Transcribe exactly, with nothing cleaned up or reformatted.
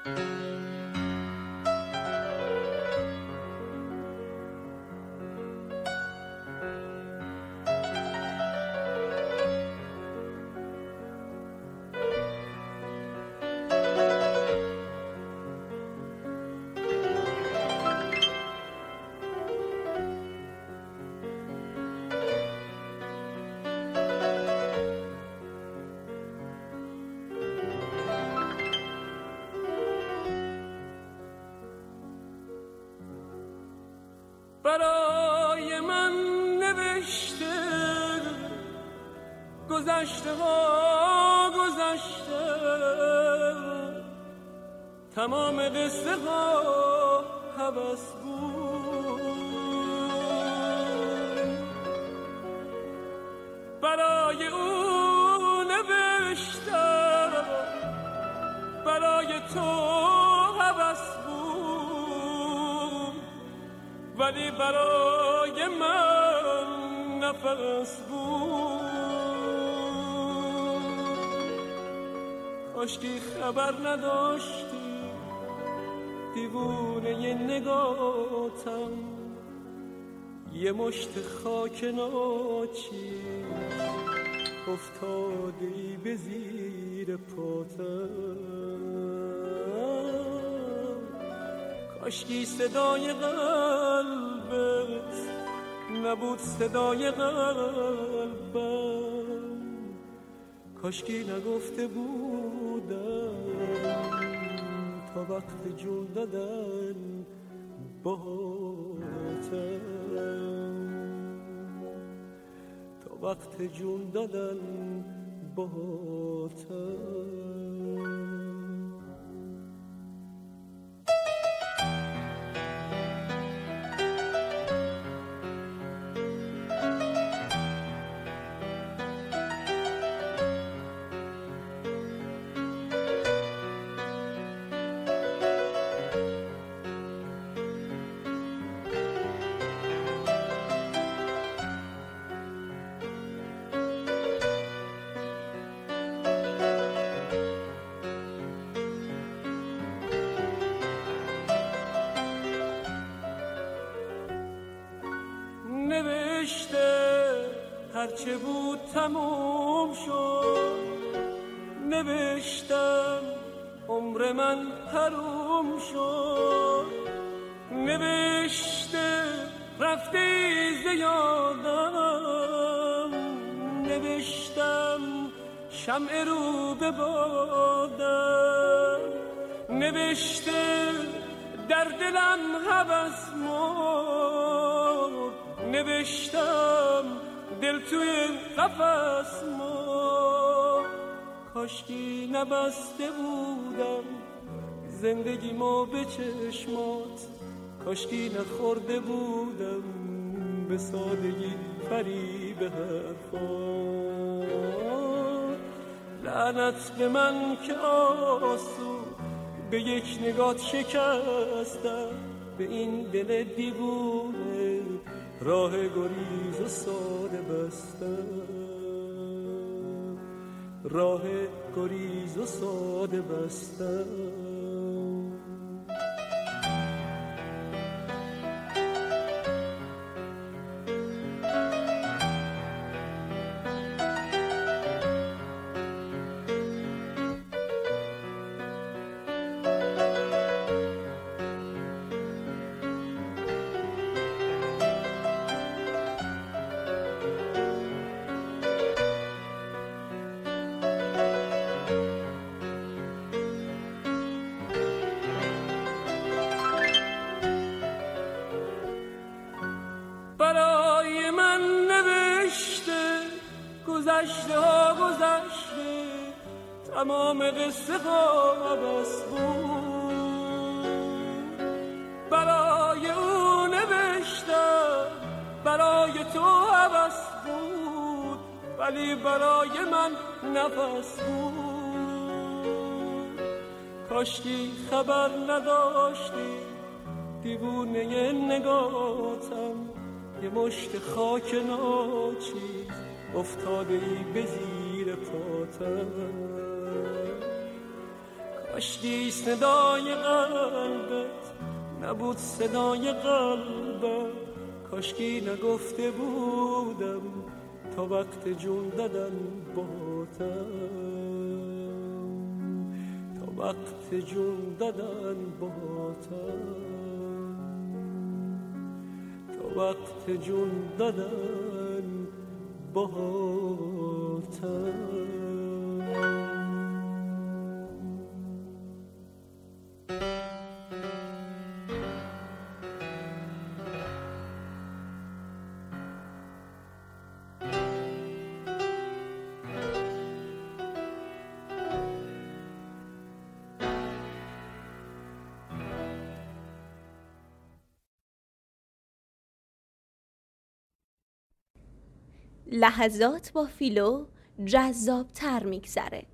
برای من نوشته گذشته ها گذشته، تمام قصه ها هوس بود. برای او نوشتم، برای تو هوس بود، ولی برای من نفس بود. کاشکی خبر نداشتی دیوونه ی نگاتم، یه مشت خاک ناچی افتادی به زیر پاتم. کاشکی صدای قلبت نبود صدای قلبم، کاشکی نگفته بودم تا وقت جون دادن باهاتم، تا وقت جون دادن باهاتم. نوشته هرچه بود تموم شد، نوشتم عمر من حروم شد، نوشته رفته زیادم، نوشتم شمع رو به بادم، نوشته در دلم هوس مرد، نوشتم دل توی قفس مرد. کاشکی نبسته بودم زندگیمو به چشمات، کاشکی نخورده بودم به سادگی فریب حرفات. لعنت به من که آسو به یک نگات شکستم، به این دل دیوونه راه گریز و ساده بستم، راه گریز و ساده بستم. برای من نوشته گذشته ها گذشته، تمام قصه ها بس بود. برای او نوشتم، برای تو هوس بود، ولی برای من نفس بود. کاشکی خبر نداشتی دیوونه ی نگاتم، یه مشت خاک ناچیز افتاده ای به زیر پاتم. داشتی صدای قلبت نبود صدای قلبم، کاشکی نگفته بودم تا وقت جون دادن باتم، تا وقت جون دادن باتم، تا وقت جون دادن باتم. لحظات با فیلو جذاب‌تر میگذره.